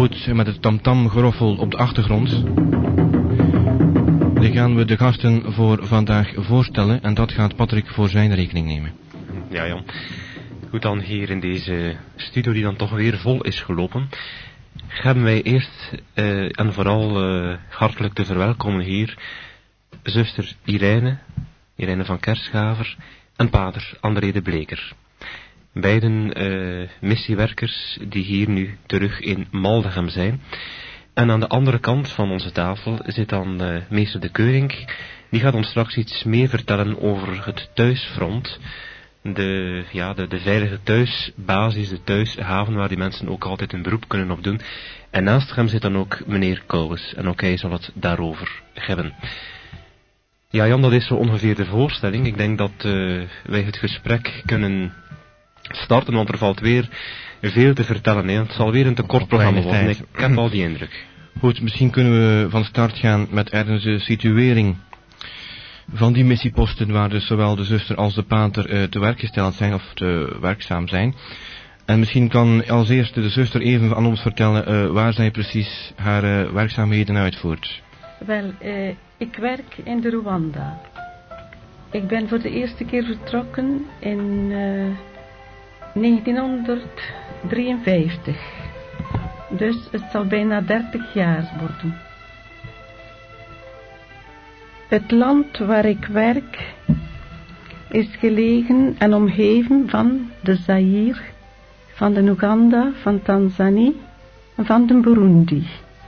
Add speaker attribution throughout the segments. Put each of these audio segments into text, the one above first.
Speaker 1: Goed, met het tamtamgeroffel op de achtergrond. Dan gaan we de gasten voor vandaag voorstellen en dat gaat Patrick voor zijn rekening nemen.
Speaker 2: Ja, Jan. Goed, dan hier in deze studio die dan toch weer vol is gelopen, hebben wij eerst en vooral hartelijk te verwelkomen hier zuster Irene van Kerschaver en pater André de Bleker. Beiden missiewerkers die hier nu terug in Maldegem zijn. En aan de andere kant van onze tafel zit dan meester de Keuring. Die gaat ons straks iets meer vertellen over het thuisfront. De veilige thuisbasis, de thuishaven waar die mensen ook altijd een beroep kunnen op doen. En naast hem zit dan ook meneer Kouwes. En ook hij zal het daarover hebben. Ja, Jan, dat is zo ongeveer de voorstelling. Ik denk dat wij het gesprek kunnen starten, want er valt weer veel te vertellen. Hè. Het zal weer een te kort programma worden. Ik heb al die indruk.
Speaker 1: Goed, misschien kunnen we van start gaan met ergens de situering van die missieposten waar dus zowel de zuster als de pater te werk gesteld zijn of te werkzaam zijn. En misschien kan als eerste de zuster even aan ons vertellen waar zij precies haar werkzaamheden uitvoert.
Speaker 3: Wel, ik werk in de Rwanda. Ik ben voor de eerste keer vertrokken in 1953. Dus het zal bijna 30 jaar worden. Het land waar ik werk is gelegen en omgeven van de Zaïre, van de Oeganda, van Tanzania en van de Burundi.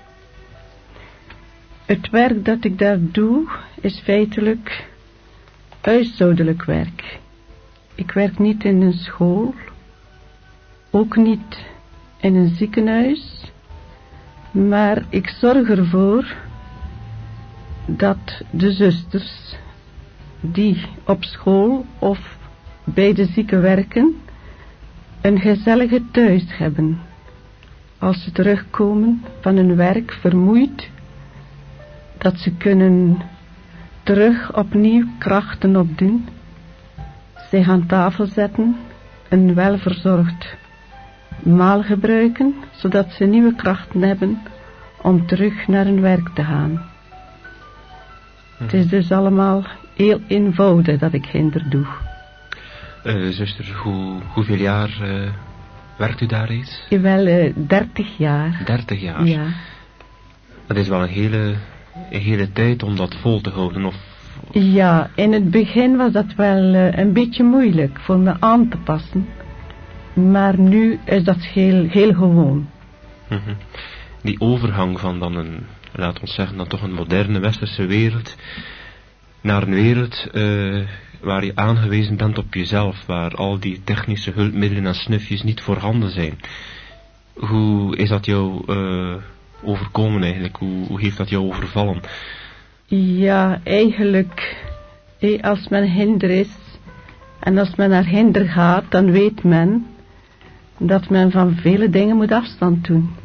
Speaker 3: Het werk dat ik daar doe is feitelijk huishoudelijk werk. Ik werk niet in een school, ook niet in een ziekenhuis, maar ik zorg ervoor dat de zusters die op school of bij de zieken werken, een gezellige thuis hebben. Als ze terugkomen van hun werk vermoeid, dat ze kunnen terug opnieuw krachten opdoen, zich aan tafel zetten, een welverzorgd maal gebruiken, zodat ze nieuwe krachten hebben om terug naar hun werk te gaan. Het is dus allemaal heel eenvoudig dat ik hinder doe.
Speaker 2: Zuster, hoeveel jaar werkt u daar eens?
Speaker 3: Wel, 30 jaar.
Speaker 2: 30 jaar?
Speaker 3: Ja.
Speaker 2: Dat is wel een hele tijd om dat vol te houden, of?
Speaker 3: Ja, in het begin was dat wel een beetje moeilijk voor me aan te passen. Maar nu is dat heel gewoon.
Speaker 2: Mm-hmm. Die overgang van dan laat ons zeggen, dan toch een moderne westerse wereld naar een wereld waar je aangewezen bent op jezelf, waar al die technische hulpmiddelen en snufjes niet voorhanden zijn. Hoe is dat jou overkomen eigenlijk? Hoe heeft dat jou overvallen?
Speaker 3: Ja, eigenlijk, als men hinder is en als men naar hinder gaat, dan weet men dat men van vele dingen moet afstand doen.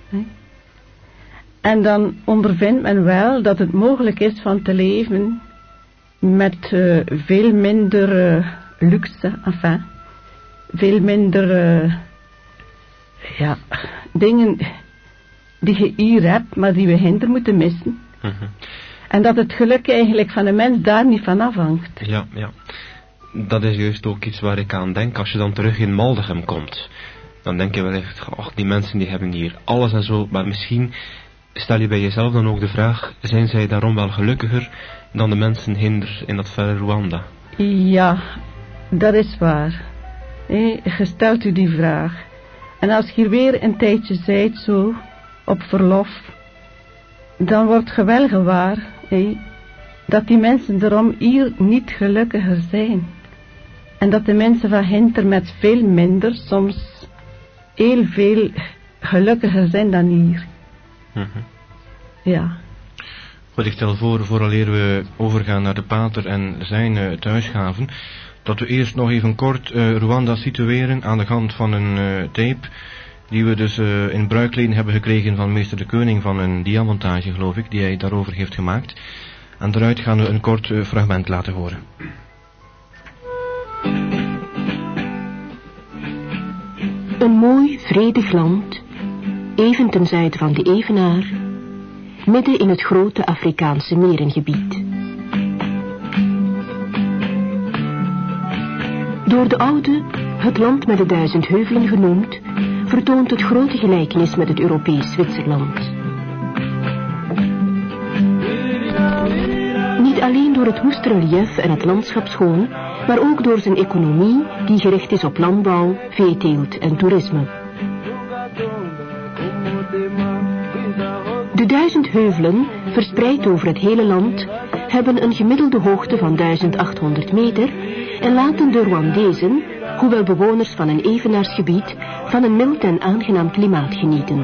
Speaker 3: En dan ondervindt men wel dat het mogelijk is van te leven met veel minder luxe, veel minder dingen die je hier hebt, maar die we hinder moeten missen. Mm-hmm. En dat het geluk eigenlijk van een mens daar niet van afhangt.
Speaker 2: Ja. Dat is juist ook iets waar ik aan denk. Als je dan terug in Maldegem komt, dan denk je wel echt, ach, die mensen die hebben hier alles en zo, maar misschien stel je bij jezelf dan ook de vraag, zijn zij daarom wel gelukkiger dan de mensen hinder in dat verre Rwanda?
Speaker 3: Ja, dat is waar. Je stelt u die vraag. En als je hier weer een tijdje zijt zo, op verlof, dan wordt je wel gewaar dat die mensen daarom hier niet gelukkiger zijn. En dat de mensen van hinder met veel minder, soms heel veel gelukkiger zijn dan hier.
Speaker 2: Mm-hmm.
Speaker 3: Ja.
Speaker 1: Goed, ik stel voor, vooraleer we overgaan naar de pater en zijn thuishaven, dat we eerst nog even kort Rwanda situeren aan de hand van een tape die we dus in bruikleden hebben gekregen van meester de Keuning van een diamontage, geloof ik, die hij daarover heeft gemaakt. En daaruit gaan we een kort fragment laten horen.
Speaker 4: Een mooi, vredig land, even ten zuiden van de Evenaar, midden in het grote Afrikaanse merengebied. Door de oude, het land met de 1000 heuvelen genoemd, vertoont het grote gelijkenis met het Europees Zwitserland. Niet alleen door het woeste reliëf en het landschap schoon, maar ook door zijn economie die gericht is op landbouw, veeteelt en toerisme. De 1000 heuvelen, verspreid over het hele land, hebben een gemiddelde hoogte van 1800 meter en laten de Rwandezen, hoewel bewoners van een evenaarsgebied, van een mild en aangenaam klimaat genieten.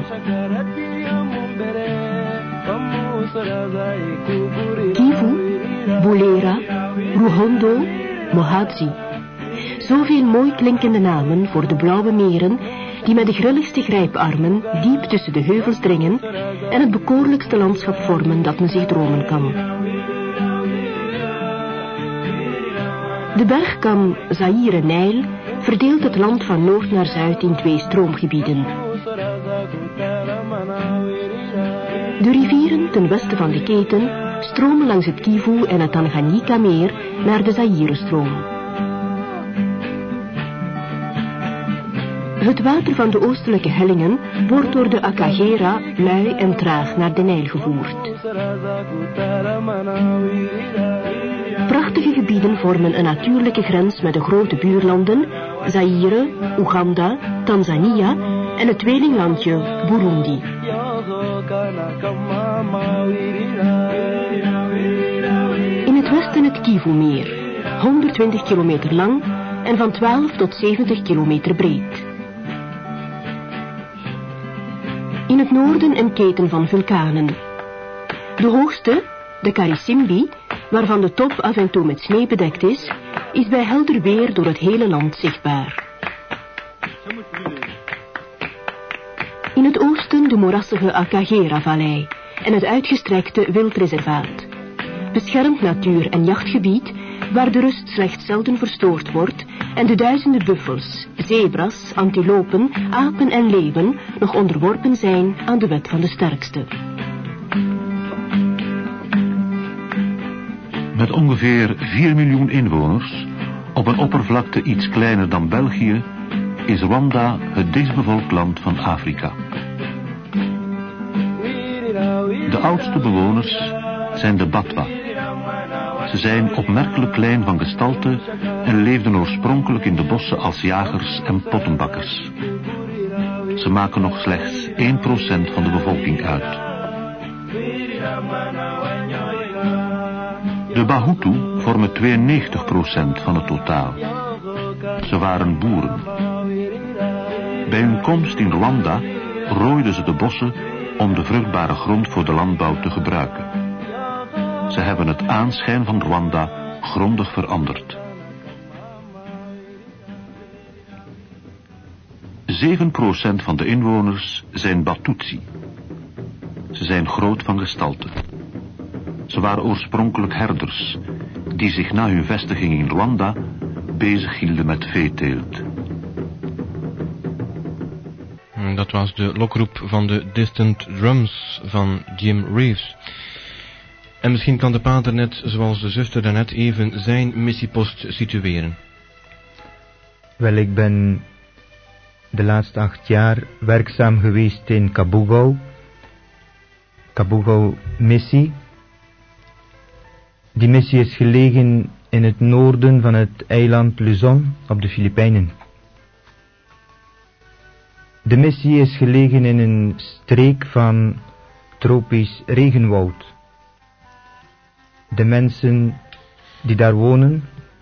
Speaker 4: Kivu, Bulera, Ruhondo, Mohatsi. Zoveel mooi klinkende namen voor de blauwe meren die met de grilligste grijparmen diep tussen de heuvels dringen en het bekoorlijkste landschap vormen dat men zich dromen kan. De bergkam Zaire-Nijl verdeelt het land van noord naar zuid in 2 stroomgebieden. De rivieren ten westen van de keten stromen langs het Kivu en het Tanganyika-meer naar de Zaire-stroom. Het water van de oostelijke hellingen wordt door de Akagera lui en traag naar de Nijl gevoerd. Prachtige gebieden vormen een natuurlijke grens met de grote buurlanden Zaire, Oeganda, Tanzania en het tweelinglandje Burundi. In het westen het Kivu-meer, 120 kilometer lang en van 12 tot 70 kilometer breed. In het noorden een keten van vulkanen. De hoogste, de Karisimbi, waarvan de top af en toe met sneeuw bedekt is bij helder weer door het hele land zichtbaar. In het oosten de moerassige Akagera-vallei en het uitgestrekte wildreservaat. Beschermd natuur- en jachtgebied waar de rust slechts zelden verstoord wordt en de duizenden buffels, zebras, antilopen, apen en leeuwen nog onderworpen zijn aan de wet van de sterkste.
Speaker 5: Met ongeveer 4 miljoen inwoners, op een oppervlakte iets kleiner dan België, is Rwanda het dichtstbevolkt land van Afrika. De oudste bewoners zijn de Batwa. Ze zijn opmerkelijk klein van gestalte en leefden oorspronkelijk in de bossen als jagers en pottenbakkers. Ze maken nog slechts 1% van de bevolking uit. De Bahutu vormen 92% van het totaal. Ze waren boeren. Bij hun komst in Rwanda rooiden ze de bossen om de vruchtbare grond voor de landbouw te gebruiken. Ze hebben het aanschijn van Rwanda grondig veranderd. 7% van de inwoners zijn Batutsi. Ze zijn groot van gestalte. Ze waren oorspronkelijk herders, die zich na hun vestiging in Rwanda bezig hielden met veeteelt.
Speaker 1: Dat was de lokroep van de Distant Drums van Jim Reeves. En misschien kan de pater net, zoals de zuster daarnet, even zijn missiepost situeren.
Speaker 6: Wel, ik ben de laatste 8 jaar werkzaam geweest in Kabugo missie. Die missie is gelegen in het noorden van het eiland Luzon op de Filipijnen. De missie is gelegen in een streek van tropisch regenwoud. De mensen die daar wonen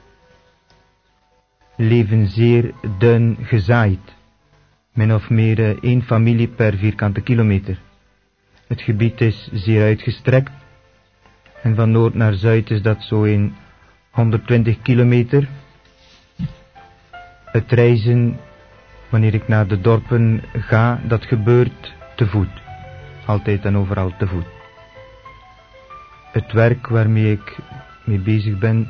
Speaker 6: leven zeer dun gezaaid. Min of meer 1 familie per vierkante kilometer. Het gebied is zeer uitgestrekt. En van noord naar zuid is dat zo in 120 kilometer. Het reizen, wanneer ik naar de dorpen ga, dat gebeurt te voet. Altijd en overal te voet. Het werk waarmee ik mee bezig ben,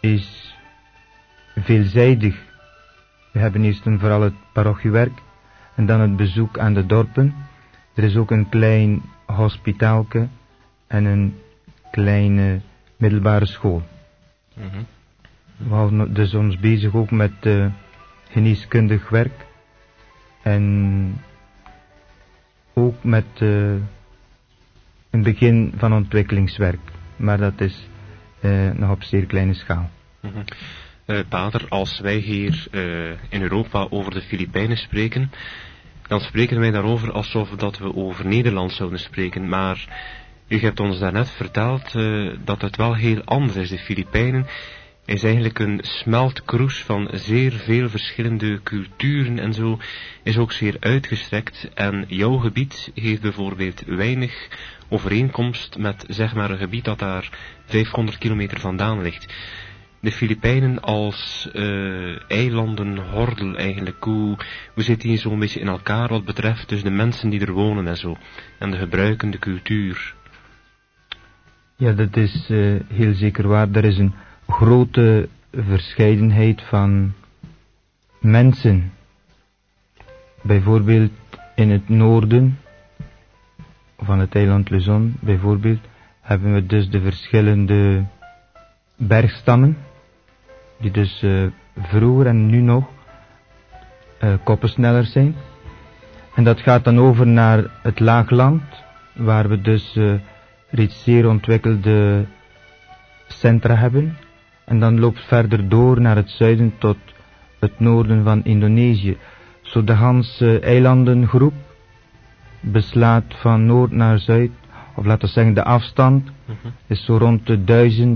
Speaker 6: is veelzijdig. We hebben eerst en vooral het parochiewerk. En dan het bezoek aan de dorpen. Er is ook een klein hospitaalke en een kleine middelbare school. We houden dus ons bezig ook met geneeskundig werk en ook met een begin van ontwikkelingswerk, maar dat is nog op zeer kleine schaal.
Speaker 2: Pater, als wij hier in Europa over de Filipijnen spreken, dan spreken wij daarover alsof dat we over Nederland zouden spreken, maar u hebt ons daarnet verteld dat het wel heel anders is. De Filipijnen is eigenlijk een smeltkroes van zeer veel verschillende culturen en zo, is ook zeer uitgestrekt, en jouw gebied heeft bijvoorbeeld weinig overeenkomst met zeg maar een gebied dat daar 500 kilometer vandaan ligt. De Filipijnen als eilandenhordel eigenlijk, hoe zit die zo'n beetje in elkaar wat betreft dus de mensen die er wonen en zo, en de gebruiken, de cultuur?
Speaker 6: Ja, dat is heel zeker waar. Er is een grote verscheidenheid van mensen. Bijvoorbeeld in het noorden van het eiland Luzon, bijvoorbeeld, hebben we dus de verschillende bergstammen, die dus vroeger en nu nog koppensnellers zijn. En dat gaat dan over naar het laagland, waar we dus reeds zeer ontwikkelde centra hebben. En dan loopt verder door naar het zuiden tot het noorden van Indonesië. Zo de Hanse eilandengroep beslaat van noord naar zuid, of laten we zeggen de afstand, is zo rond de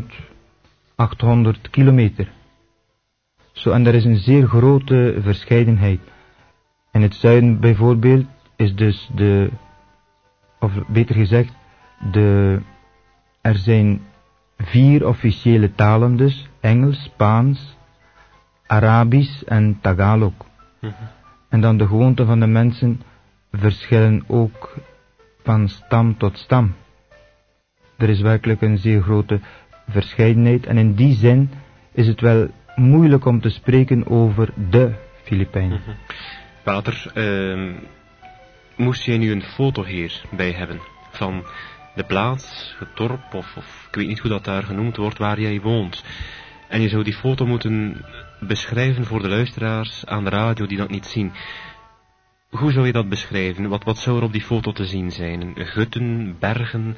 Speaker 6: 1800 kilometer. Zo, en er is een zeer grote verscheidenheid. In het zuiden bijvoorbeeld is dus of beter gezegd, er zijn 4 officiële talen dus, Engels, Spaans, Arabisch en Tagalog. En dan de gewoonten van de mensen verschillen ook van stam tot stam. Er is werkelijk een zeer grote verscheidenheid en in die zin is het wel moeilijk om te spreken over de Filipijnen.
Speaker 2: Pater, moest jij nu een foto hier bij hebben van de plaats, het dorp of ik weet niet hoe dat daar genoemd wordt waar jij woont, en je zou die foto moeten beschrijven voor de luisteraars aan de radio die dat niet zien. Hoe zou je dat beschrijven? Wat zou er op die foto te zien zijn? Gutten, bergen?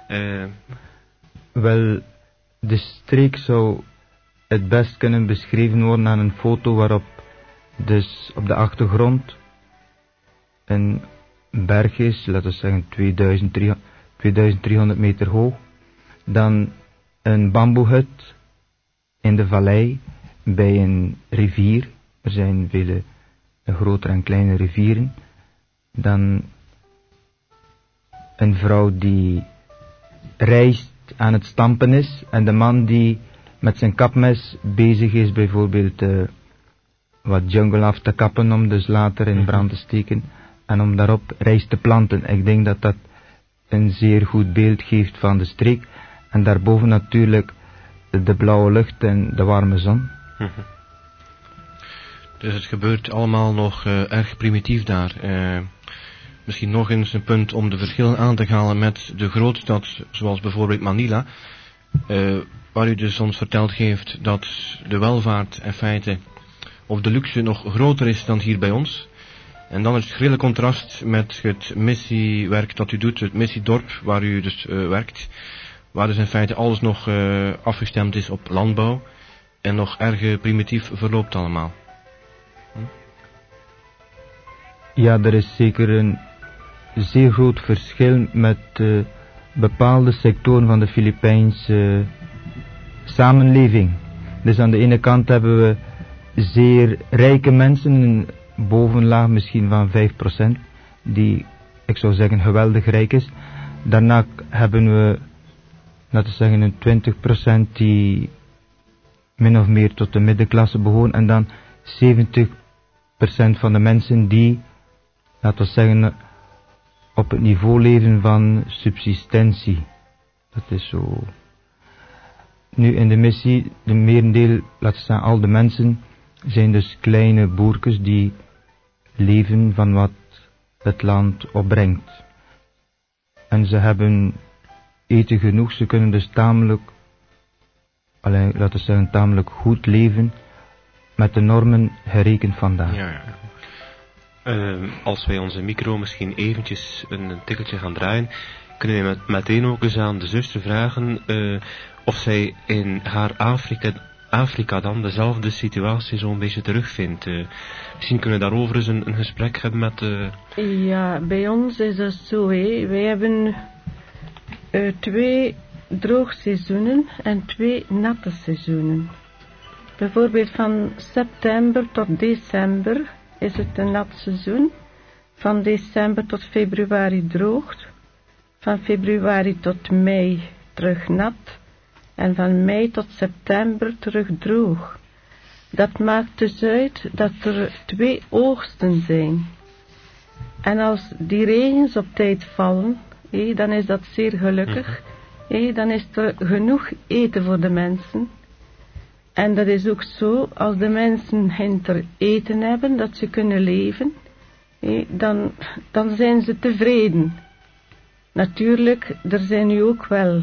Speaker 6: Wel, de streek zou het best kunnen beschreven worden aan een foto waarop dus op de achtergrond een berg is, laten we zeggen 2300 meter hoog. Dan een bamboehut in de vallei bij een rivier. Er zijn vele grotere en kleine rivieren. Dan een vrouw die rijst aan het stampen is en de man die met zijn kapmes bezig is bijvoorbeeld wat jungle af te kappen om dus later in brand te steken en om daarop rijst te planten. Ik denk dat dat een zeer goed beeld geeft van de streek en daarboven natuurlijk de blauwe lucht en de warme zon.
Speaker 1: Dus het gebeurt allemaal nog erg primitief daar. Misschien nog eens een punt om de verschillen aan te halen met de grootstad, zoals bijvoorbeeld Manila, waar u dus ons verteld heeft dat de welvaart in feite, of de luxe nog groter is dan hier bij ons. En dan het schrille contrast met het missiewerk dat u doet, het missiedorp waar u dus werkt, waar dus in feite alles nog afgestemd is op landbouw en nog erg primitief verloopt allemaal.
Speaker 6: Ja, er is zeker een zeer groot verschil met bepaalde sectoren van de Filipijnse samenleving. Dus aan de ene kant hebben we zeer rijke mensen, een bovenlaag misschien van 5%, die, ik zou zeggen, geweldig rijk is. Daarna hebben we, laten we zeggen, een 20% die min of meer tot de middenklasse behoren, en dan 70% van de mensen die, laten we zeggen, op het niveau leven van subsistentie. Dat is zo. Nu in de missie, de merendeel, laten we zeggen, al de mensen zijn dus kleine boerkes die leven van wat het land opbrengt. En ze hebben eten genoeg, ze kunnen dus tamelijk goed leven met de normen gerekend vandaag.
Speaker 2: Ja. Als wij onze micro misschien eventjes een tikkeltje gaan draaien, kunnen we meteen ook eens aan de zuster vragen of zij in haar Afrika dan dezelfde situatie zo'n beetje terugvindt. Misschien kunnen we daarover eens een gesprek hebben met...
Speaker 3: Ja, bij ons is het zo, wij hebben 2 droogseizoenen en 2 natte seizoenen. Bijvoorbeeld van september tot december is het een nat seizoen. Van december tot februari droog. Van februari tot mei terug nat. En van mei tot september terug droog. Dat maakt dus uit dat er 2 oogsten zijn. En als die regens op tijd vallen, dan is dat zeer gelukkig. Dan is er genoeg eten voor de mensen. En dat is ook zo, als de mensen hinter eten hebben, dat ze kunnen leven, dan zijn ze tevreden. Natuurlijk, er zijn nu ook wel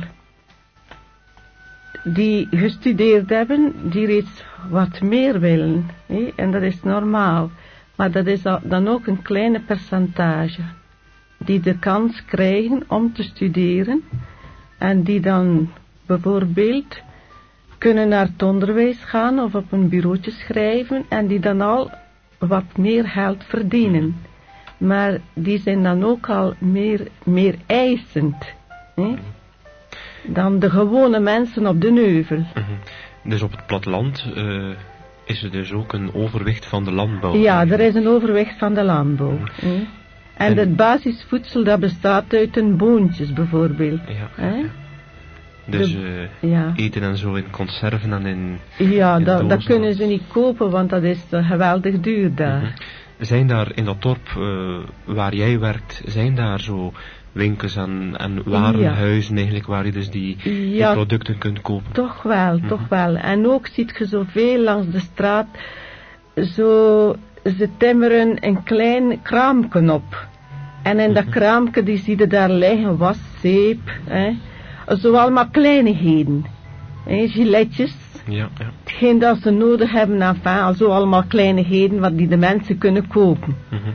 Speaker 3: die gestudeerd hebben, die reeds wat meer willen. En dat is normaal. Maar dat is dan ook een kleine percentage. Die de kans krijgen om te studeren. En die dan bijvoorbeeld kunnen naar het onderwijs gaan of op een bureautje schrijven. En die dan al wat meer geld verdienen. Maar die zijn dan ook al meer eisend. Dan de gewone mensen op de neuvel.
Speaker 2: Dus op het platteland is er dus ook een overwicht van de landbouw?
Speaker 3: Ja, er is een overwicht van de landbouw. En het basisvoedsel dat bestaat uit een boontjes bijvoorbeeld.
Speaker 2: Ja. Dus eten en zo in conserven en in...
Speaker 3: Ja, dat kunnen ze niet kopen, want dat is geweldig duur daar.
Speaker 2: Zijn daar in dat dorp waar jij werkt, zijn daar zo winkels en warenhuizen eigenlijk waar je dus die producten kunt kopen?
Speaker 3: Toch wel. En ook ziet je zoveel langs de straat, zo ze timmeren een klein kraampje op. En in dat kraampje die zie je daar liggen, waszeep, zo allemaal kleinigheden. Giletjes.
Speaker 2: Ja.
Speaker 3: Hetgeen dat ze nodig hebben, zo allemaal kleinigheden wat die de mensen kunnen kopen.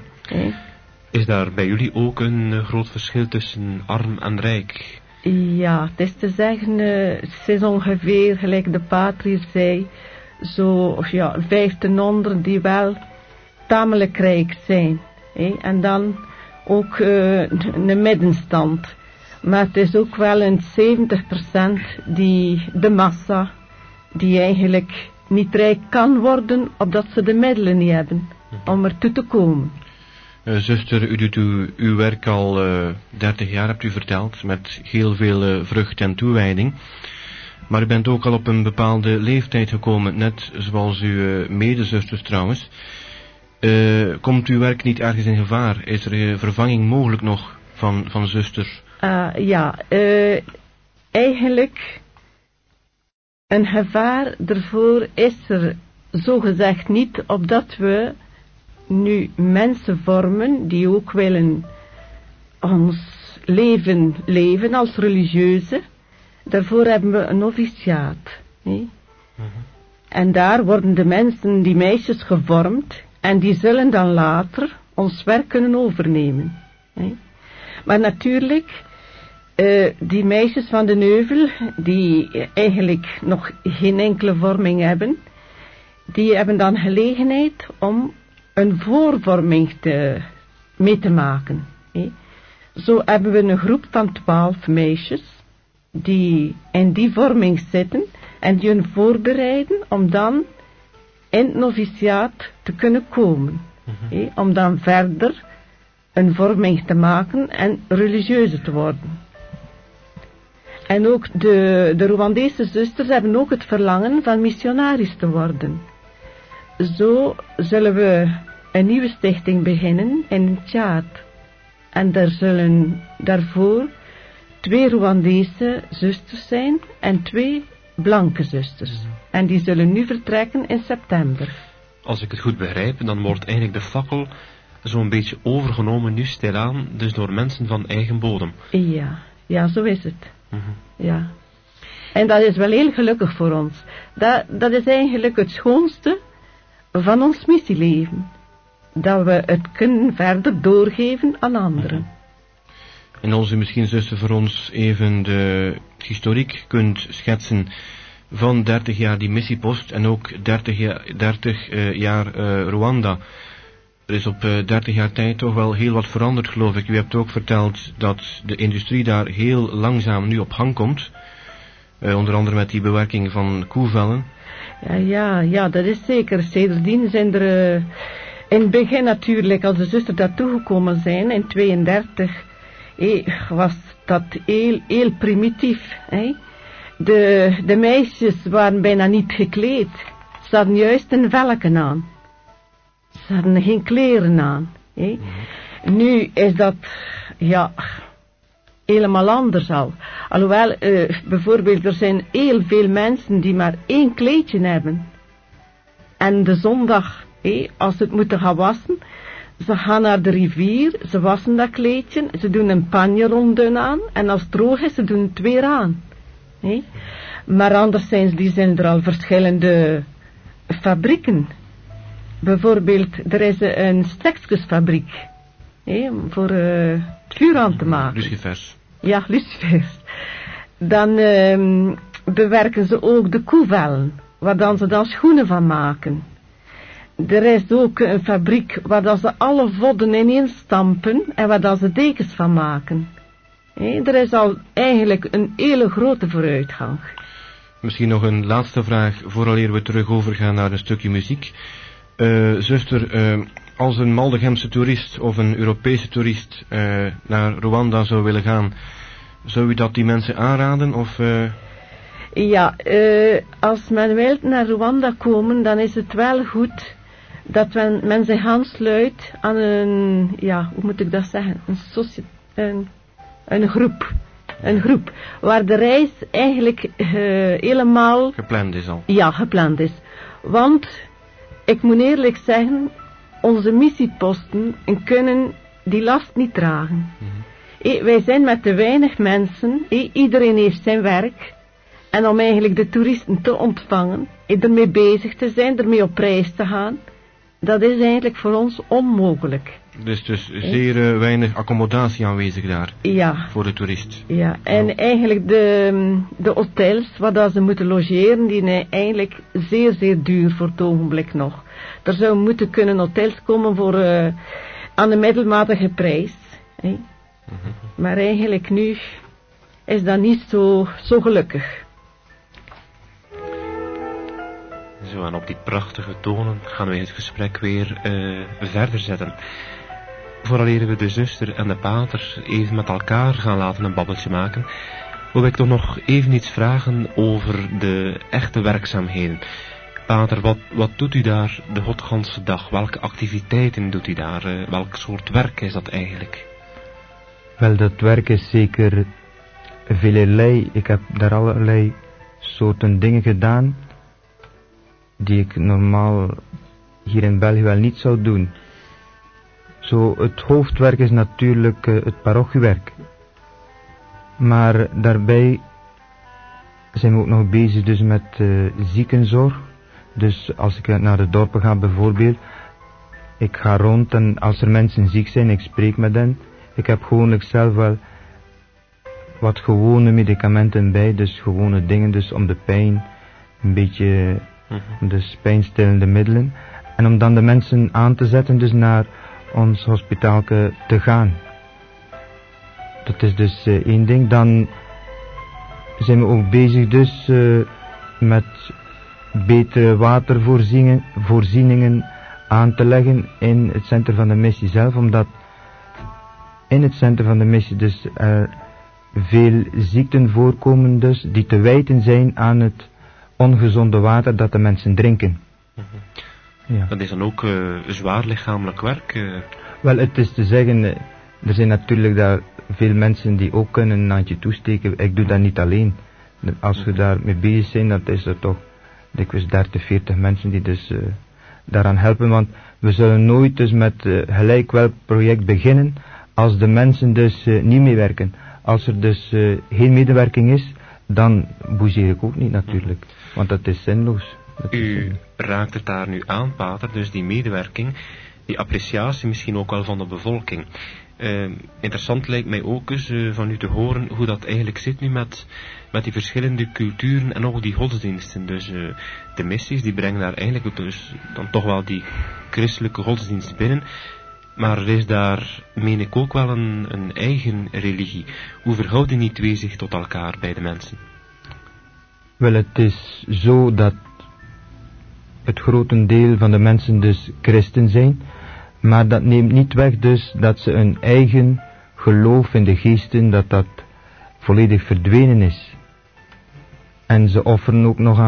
Speaker 2: Is daar bij jullie ook een groot verschil tussen arm en rijk?
Speaker 3: Ja, het is te zeggen, het is ongeveer, gelijk de pater hier zei, zo 1500 die wel tamelijk rijk zijn. En dan ook een middenstand. Maar het is ook wel een 70% de massa, die eigenlijk niet rijk kan worden, opdat ze de middelen niet hebben om ertoe te komen.
Speaker 1: Zuster, u doet uw werk al 30 jaar, hebt u verteld, met heel veel vrucht en toewijding. Maar u bent ook al op een bepaalde leeftijd gekomen, net zoals uw medezusters trouwens. Komt uw werk niet ergens in gevaar? Is er vervanging mogelijk nog van zuster?
Speaker 3: Eigenlijk een gevaar ervoor is er zogezegd niet, opdat we nu mensen vormen die ook willen ons leven als religieuze. Daarvoor hebben we een noviciaat. En daar worden de mensen, die meisjes gevormd, en die zullen dan later ons werk kunnen overnemen. Maar natuurlijk, die meisjes van de Neuvel, die eigenlijk nog geen enkele vorming hebben, die hebben dan gelegenheid om een voorvorming mee te maken. Zo hebben we een groep van 12 meisjes, die in die vorming zitten, en die hun voorbereiden om dan in het noviciaat te kunnen komen. Om dan verder een vorming te maken en religieuze te worden. En ook de Rwandese zusters hebben ook het verlangen van missionaris te worden. Zo zullen we een nieuwe stichting beginnen in Tjaad. En daar zullen daarvoor 2 Rwandese zusters zijn en 2 blanke zusters. En die zullen nu vertrekken in september.
Speaker 2: Als ik het goed begrijp, dan wordt eigenlijk de fakkel zo'n beetje overgenomen nu stilaan, dus door mensen van eigen bodem.
Speaker 3: Ja, zo is het.
Speaker 2: Mm-hmm.
Speaker 3: Ja. En dat is wel heel gelukkig voor ons. Dat is eigenlijk het schoonste van ons missieleven. Dat we het kunnen verder doorgeven aan anderen.
Speaker 1: En als u misschien, zuster, voor ons even de historiek kunt schetsen van 30 jaar die missiepost en ook 30 jaar Rwanda. Er is op 30 jaar tijd toch wel heel wat veranderd, geloof ik. U hebt ook verteld dat de industrie daar heel langzaam nu op gang komt. Onder andere met die bewerking van koevellen.
Speaker 3: Ja, dat is zeker. Sedertdien zijn er in het begin natuurlijk, als de zuster daartoe gekomen zijn, in 32, was dat heel primitief. De meisjes waren bijna niet gekleed. Ze hadden juist een velken aan. Ze hadden geen kleren aan. Nu is dat, helemaal anders al. Alhoewel, bijvoorbeeld, er zijn heel veel mensen die maar 1 kleedje hebben. En de zondag, als ze het moeten gaan wassen, ze gaan naar de rivier, ze wassen dat kleedje, ze doen een panje ronduit aan, en als het droog is, ze doen het weer aan. Maar anderszins, zijn er al verschillende fabrieken. Bijvoorbeeld, er is een stekjesfabriek, voor het vuur aan te maken.
Speaker 1: Lucifers.
Speaker 3: Ja, lucifers. Dan bewerken ze ook de koevellen, waar dan ze dan schoenen van maken. Er is ook een fabriek waar dan ze alle vodden ineen stampen en waar dan ze dekens van maken. Er is al eigenlijk een hele grote vooruitgang.
Speaker 1: Misschien nog een laatste vraag, vooraleer we terug overgaan naar een stukje muziek. Zuster, als een Maldegemse toerist of een Europese toerist naar Rwanda zou willen gaan, zou u dat die mensen aanraden? Of,
Speaker 3: Ja, als men wil naar Rwanda komen, dan is het wel goed dat men zich aansluit aan een, hoe moet ik dat zeggen, een groep. Een groep, waar de reis eigenlijk helemaal
Speaker 1: gepland is al.
Speaker 3: Ja, gepland is. Want, ik moet eerlijk zeggen, onze missieposten kunnen die last niet dragen. Wij zijn met te weinig mensen, iedereen heeft zijn werk. En om eigenlijk de toeristen te ontvangen, ermee bezig te zijn, ermee op reis te gaan, dat is eigenlijk voor ons onmogelijk.
Speaker 1: Dus zeer weinig accommodatie aanwezig daar.
Speaker 3: Ja.
Speaker 1: Voor de toerist.
Speaker 3: Ja, en eigenlijk de hotels waar dat ze moeten logeren, die zijn eigenlijk zeer, zeer duur voor het ogenblik nog. Er zou moeten kunnen hotels komen voor aan een middelmatige prijs. Maar eigenlijk nu is dat niet zo gelukkig.
Speaker 2: Zo, en op die prachtige tonen gaan wij het gesprek weer verder zetten. Vooraleer we de zuster en de pater even met elkaar gaan laten een babbeltje maken, wil ik toch nog even iets vragen over de echte werkzaamheden. Pater, wat doet u daar de godganse dag? Welke activiteiten doet u daar? Welk soort werk is dat eigenlijk?
Speaker 6: Wel, dat werk is zeker velerlei. Ik heb daar allerlei soorten dingen gedaan die ik normaal hier in België wel niet zou doen. Zo, het hoofdwerk is natuurlijk het parochiewerk. Maar daarbij zijn we ook nog bezig dus met ziekenzorg. Dus als ik naar de dorpen ga bijvoorbeeld, ik ga rond en als er mensen ziek zijn, ik spreek met hen. Ik heb gewoonlijk zelf wel wat gewone medicamenten bij, dus gewone dingen, dus om de pijn, een beetje dus pijnstillende middelen. En om dan de mensen aan te zetten dus naar ons hospitaalke te gaan. Dat is dus één ding. Dan zijn we ook bezig dus met betere watervoorzieningen aan te leggen in het centrum van de missie zelf, omdat in het centrum van de missie dus veel ziekten voorkomen dus, die te wijten zijn aan het ongezonde water dat de mensen drinken. Ja.
Speaker 2: Dat is dan ook zwaar lichamelijk werk?
Speaker 6: Wel, het is te zeggen, er zijn natuurlijk daar veel mensen die ook kunnen een handje toesteken. Ik doe dat niet alleen. Als we daar mee bezig zijn, dan is er toch dikwijls 30, 40 mensen die dus daaraan helpen, want we zullen nooit dus met gelijk welk project beginnen als de mensen dus niet meewerken. Als er dus geen medewerking is, dan bougeer ik ook niet natuurlijk, want dat is zinloos.
Speaker 2: U raakt het daar nu aan, pater, dus die medewerking, die appreciatie misschien ook wel van de bevolking. Interessant lijkt mij ook eens van u te horen hoe dat eigenlijk zit nu met die verschillende culturen en ook die godsdiensten. Dus de missies die brengen daar eigenlijk dus dan toch wel die christelijke godsdienst binnen. Maar er is daar, meen ik, ook wel een eigen religie. Hoe verhouden die twee zich tot elkaar bij de mensen?
Speaker 6: Wel, het is zo dat het grotendeel van de mensen dus christen zijn, maar dat neemt niet weg dus dat ze een eigen geloof in de geesten, dat volledig verdwenen is. En ze offeren ook nog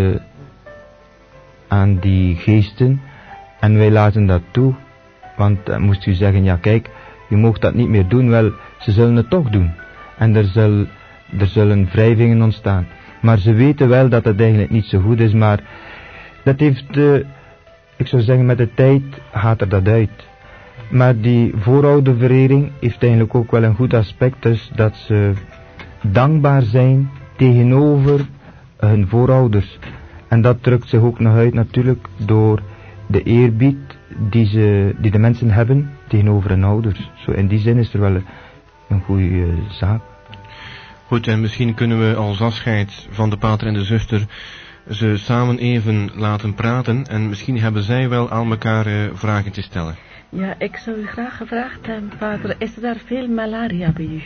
Speaker 6: aan die geesten, en wij laten dat toe, want moest u zeggen, ja kijk, je mag dat niet meer doen, wel, ze zullen het toch doen. En er zullen wrijvingen ontstaan. Maar ze weten wel dat het eigenlijk niet zo goed is, maar dat heeft, ik zou zeggen, met de tijd gaat er dat uit. Maar die voorouderverering heeft eigenlijk ook wel een goed aspect, dus dat ze dankbaar zijn tegenover hun voorouders. En dat drukt zich ook nog uit natuurlijk door de eerbied die de mensen hebben tegenover hun ouders. Zo in die zin is er wel een goede zaak.
Speaker 1: Goed, en misschien kunnen we als afscheid van de pater en de zuster ze samen even laten praten en misschien hebben zij wel aan elkaar vragen te stellen.
Speaker 3: Ja, ik zou u graag gevraagd hebben, pater, is er daar veel malaria bij u?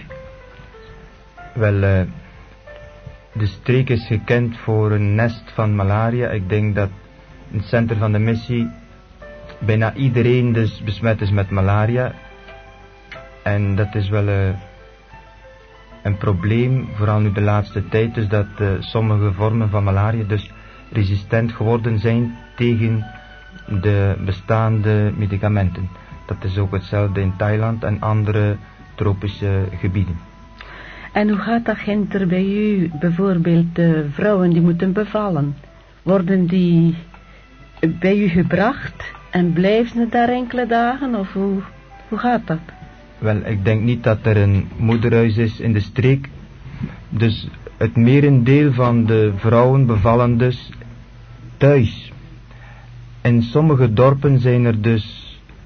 Speaker 6: Wel, de streek is gekend voor een nest van malaria. Ik denk dat in het centrum van de missie bijna iedereen dus besmet is met malaria. En dat is wel een probleem, vooral nu de laatste tijd, dus dat sommige vormen van malaria dus resistent geworden zijn tegen de bestaande medicamenten. Dat is ook hetzelfde in Thailand en andere tropische gebieden.
Speaker 3: En hoe gaat dat Ginter bij u, bijvoorbeeld de vrouwen die moeten bevallen? Worden die bij u gebracht en blijven ze daar enkele dagen of hoe gaat dat?
Speaker 6: Wel, ik denk niet dat er een moederhuis is in de streek. Dus het merendeel van de vrouwen bevallen dus thuis. In sommige dorpen zijn er dus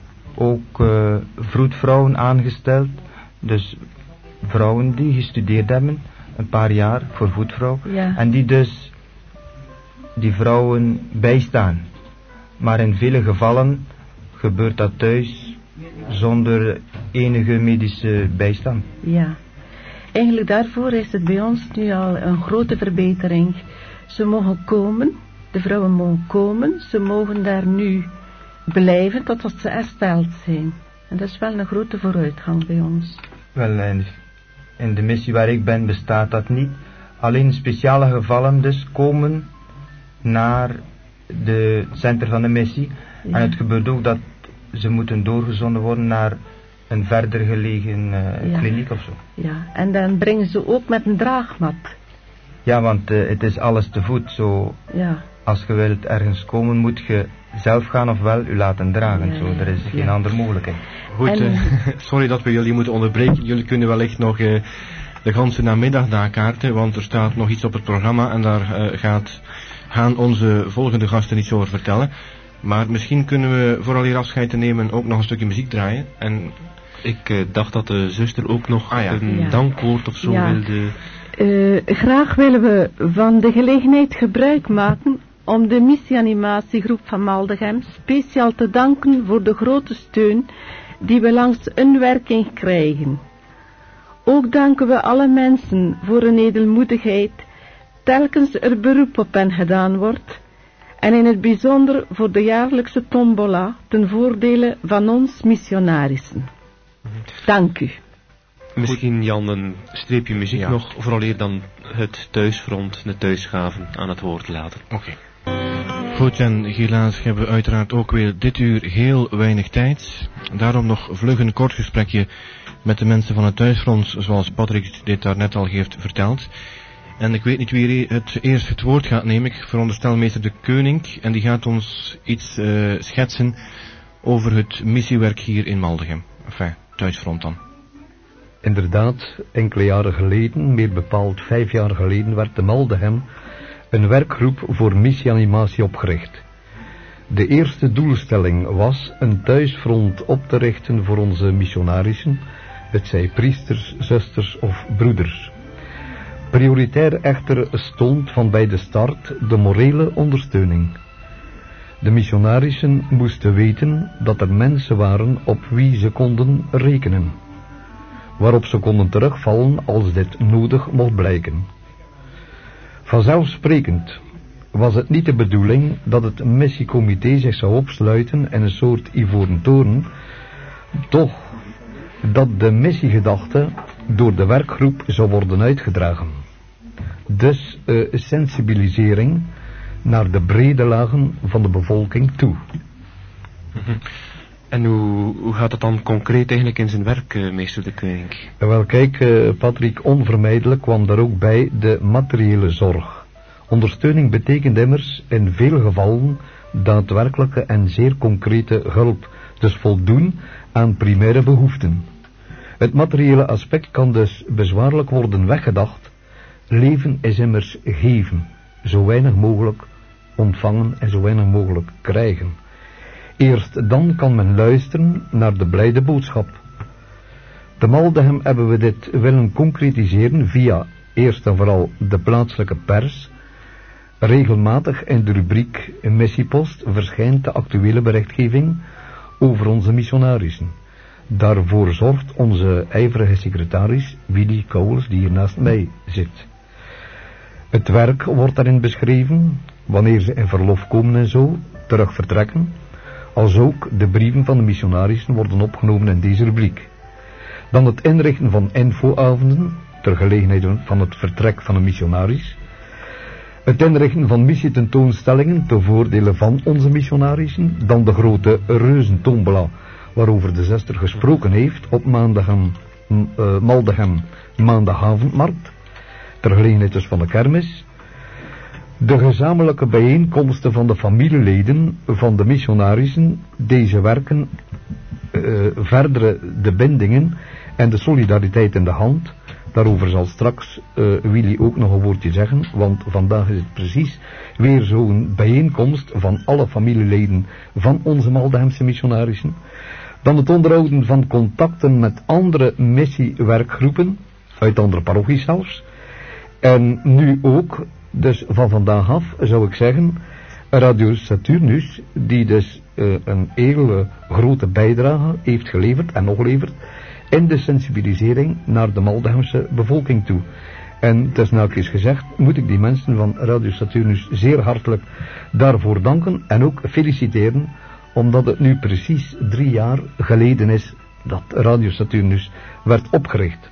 Speaker 6: ook vroedvrouwen aangesteld. Dus vrouwen die gestudeerd hebben, een paar jaar voor voetvrouw.
Speaker 3: Ja.
Speaker 6: En die dus die vrouwen bijstaan. Maar in vele gevallen gebeurt dat thuis zonder enige medische bijstand.
Speaker 3: Ja, eigenlijk daarvoor is het bij ons nu al een grote verbetering. Ze mogen komen, de vrouwen mogen komen, ze mogen daar nu blijven totdat ze hersteld zijn. En dat is wel een grote vooruitgang bij ons.
Speaker 6: Wel, in de missie waar ik ben bestaat dat niet. Alleen speciale gevallen dus komen naar het centrum van de missie. Ja. En het gebeurt ook dat ze moeten doorgezonden worden naar een verder gelegen kliniek of zo.
Speaker 3: Ja, en dan brengen ze ook met een draagmat.
Speaker 6: Ja, want het is alles te voet. Zo,
Speaker 3: ja.
Speaker 6: Als je wilt ergens komen, moet je zelf gaan of wel u laten dragen. Zo, er is geen andere mogelijkheid.
Speaker 1: Goed, sorry dat we jullie moeten onderbreken. Jullie kunnen wellicht nog de ganse namiddag nakaarten, want er staat nog iets op het programma en daar gaan onze volgende gasten iets over vertellen. Maar misschien kunnen we, vooral hier afscheid te nemen, ook nog een stukje muziek draaien. En
Speaker 2: ik dacht dat de zuster ook nog een dankwoord of zo wilde.
Speaker 3: Graag willen we van de gelegenheid gebruik maken om de missieanimatiegroep van Maldegem speciaal te danken voor de grote steun die we langs hun werking krijgen. Ook danken we alle mensen voor hun edelmoedigheid, telkens er beroep op hen gedaan wordt, en in het bijzonder voor de jaarlijkse tombola ten voordele van ons missionarissen. Dank u.
Speaker 2: Misschien Jan een streepje muziek nog, vooral eer dan het thuisfront, de thuisgaven aan het woord laten.
Speaker 1: Oké. Goed, en helaas hebben we uiteraard ook weer dit uur heel weinig tijd. Daarom nog vlug een kort gesprekje met de mensen van het thuisfront, zoals Patrick dit daarnet al heeft verteld. En ik weet niet wie het eerst het woord gaat nemen. Ik veronderstel meester de Koning. En die gaat ons iets schetsen over het missiewerk hier in Maldegem. Enfin, thuisfront dan.
Speaker 7: Inderdaad, enkele jaren geleden, meer bepaald 5 jaar geleden, werd te Maldegem een werkgroep voor missieanimatie opgericht. De eerste doelstelling was een thuisfront op te richten voor onze missionarissen, het zij priesters, zusters of broeders. Prioritair echter stond van bij de start de morele ondersteuning. De missionarissen moesten weten dat er mensen waren op wie ze konden rekenen, waarop ze konden terugvallen als dit nodig mocht blijken. Vanzelfsprekend was het niet de bedoeling dat het missiecomité zich zou opsluiten in een soort ivoren toren, toch dat de missiegedachte door de werkgroep zou worden uitgedragen. Dus sensibilisering naar de brede lagen van de bevolking toe.
Speaker 2: En hoe gaat het dan concreet eigenlijk in zijn werk, meester de Koning?
Speaker 7: Wel kijk, Patrick, onvermijdelijk kwam daar ook bij de materiële zorg. Ondersteuning betekent immers in veel gevallen daadwerkelijke en zeer concrete hulp, dus voldoen aan primaire behoeften. Het materiële aspect kan dus bezwaarlijk worden weggedacht. Leven is immers geven, zo weinig mogelijk ontvangen en zo weinig mogelijk krijgen. Eerst dan kan men luisteren naar de blijde boodschap. Te Maldegem hebben we dit willen concretiseren via eerst en vooral de plaatselijke pers. Regelmatig in de rubriek Missiepost verschijnt de actuele berichtgeving over onze missionarissen. Daarvoor zorgt onze ijverige secretaris Willy Kouwels, die hier naast mij zit. Het werk wordt daarin beschreven, wanneer ze in verlof komen en zo, terug vertrekken, als ook de brieven van de missionarissen worden opgenomen in deze rubriek. Dan het inrichten van infoavonden, ter gelegenheid van het vertrek van een missionaris. Het inrichten van missietentoonstellingen ten voordele van onze missionarissen. Dan de grote reuzentombola, waarover de zuster gesproken heeft op Maldegem maandagavondmarkt, ter gelegenheid dus van de kermis. De gezamenlijke bijeenkomsten van de familieleden van de missionarissen. Deze werken verderen de bindingen en de solidariteit in de hand. Daarover zal straks Willy ook nog een woordje zeggen, want vandaag is het precies weer zo'n bijeenkomst van alle familieleden van onze Maldehemse missionarissen. Dan het onderhouden van contacten met andere missiewerkgroepen, uit andere parochies zelfs. En nu ook, dus van vandaag af zou ik zeggen, Radio Saturnus, die dus een hele grote bijdrage heeft geleverd en nog levert in de sensibilisering naar de Maldehemse bevolking toe. En het is nou eens gezegd, moet ik die mensen van Radio Saturnus zeer hartelijk daarvoor danken en ook feliciteren, omdat het nu precies 3 jaar geleden is dat Radio Saturnus werd opgericht.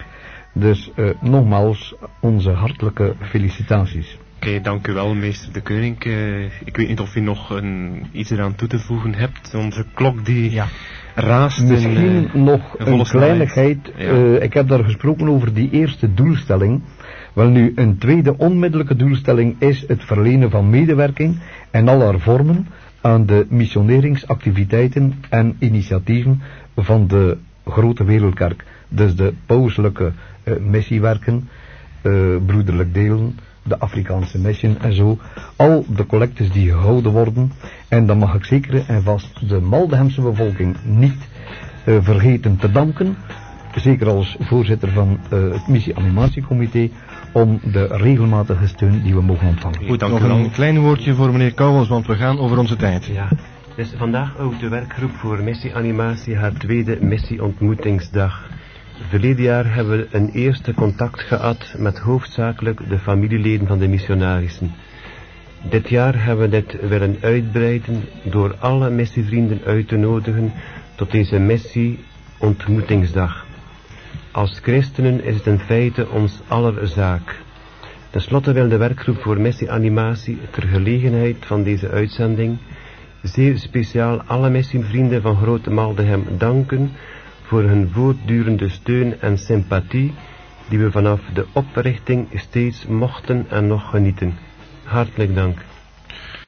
Speaker 7: Dus nogmaals onze hartelijke felicitaties.
Speaker 2: Oké, dank u wel, meester de Koning. Ik weet niet of u nog iets eraan toe te voegen hebt. Onze klok die raast.
Speaker 7: Misschien nog een kleinigheid. Ja. Ik heb daar gesproken over die eerste doelstelling. Wel nu, een tweede onmiddellijke doelstelling is het verlenen van medewerking en al haar vormen aan de missioneringsactiviteiten en initiatieven van de grote wereldkerk. Dus de pauselijke missiewerken, broederlijk delen, de Afrikaanse mission en zo. Al de collectes die gehouden worden. En dan mag ik zeker en vast de Maldehemse bevolking niet vergeten te danken. Zeker als voorzitter van het missie-animatiecomité, om de regelmatige steun die we mogen ontvangen.
Speaker 1: Goed, dank u wel. Een klein woordje voor meneer Kouwels, want we gaan over onze tijd.
Speaker 8: Ja, dus vandaag houdt de werkgroep voor missie-animatie haar tweede missie-ontmoetingsdag. Verleden jaar hebben we een eerste contact gehad met hoofdzakelijk de familieleden van de missionarissen. Dit jaar hebben we dit willen uitbreiden door alle missievrienden uit te nodigen tot deze missie-ontmoetingsdag. Als christenen is het in feite ons aller zaak. Ten slotte wil de werkgroep voor missie-animatie ter gelegenheid van deze uitzending zeer speciaal alle missievrienden van Groot Maldegem danken voor hun voortdurende steun en sympathie die we vanaf de oprichting steeds mochten en nog genieten. Hartelijk dank.